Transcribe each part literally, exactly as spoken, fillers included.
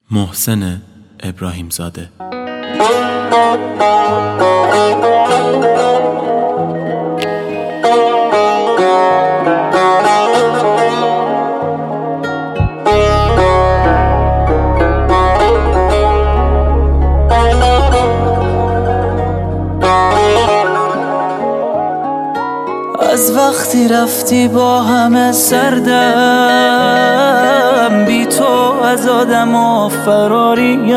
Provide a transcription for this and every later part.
محسن ابراهیم زاده. از وقتی رفتی با همه سردم، بی تو از آدم و فراریم.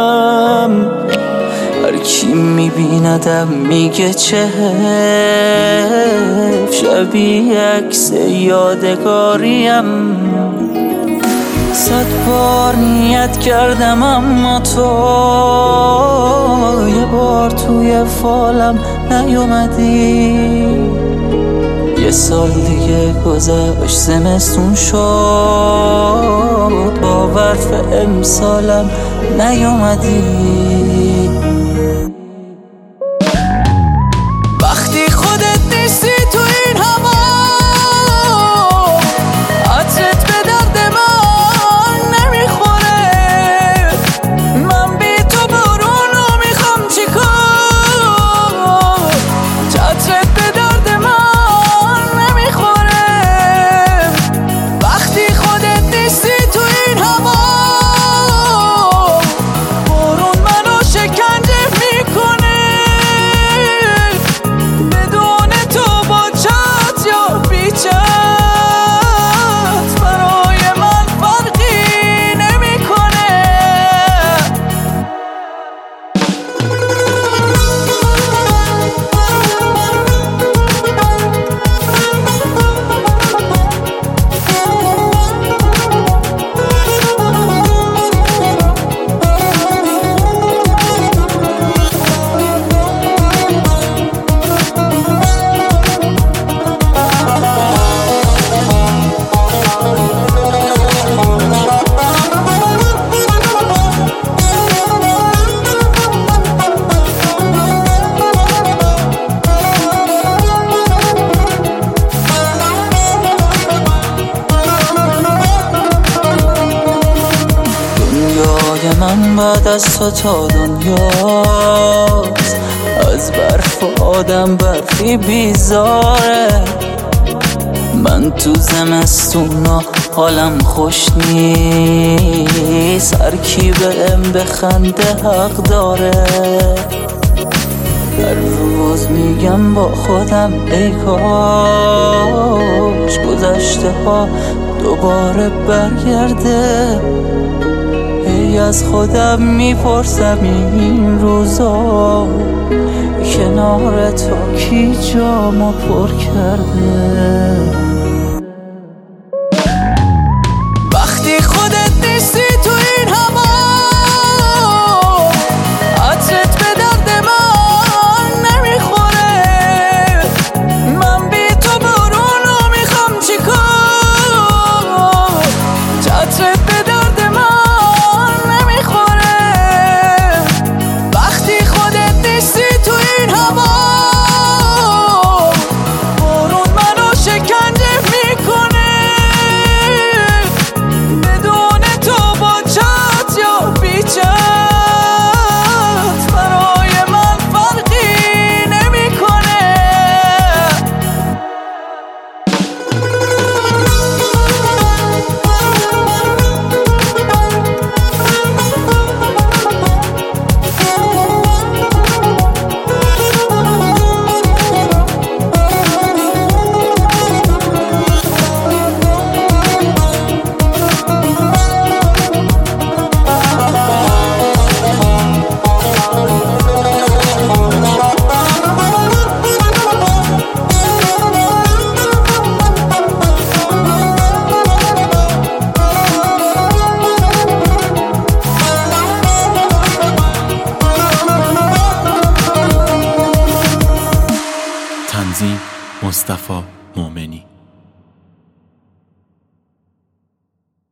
هر کی میبیندم میگه چه حیف، شبیه عکس یادگاریم. صد بار نیت کردم اما تو یه بار توی فالم نیومدی. یه سال دیگه گذشت، زمستون شد، باور به امسالم نیومدی. وقتی خودت نیستی تو این هوا، عطرت به درد من نمیخوره. من بی تو بارونو میخوام چیکار، عطرت به درد من من بعد از تو تا دنیاست. از برف و آدم برفی بیزاره. من تو زمستونا حالم خوش نیست. هر کی بهم بخنده حق داره. هر روز میگم با خودم ای کاش گذشته ها دوباره برگرده. ای از خودم میپرسم این روزا کنار تو کی جامو پر کرده. وقتی خودت نیستی تو این هوا، عطرت به درد من نمیخوره. من بی تو بارونو میخوام چیکار، عطرت به درد من مصطفی مومن.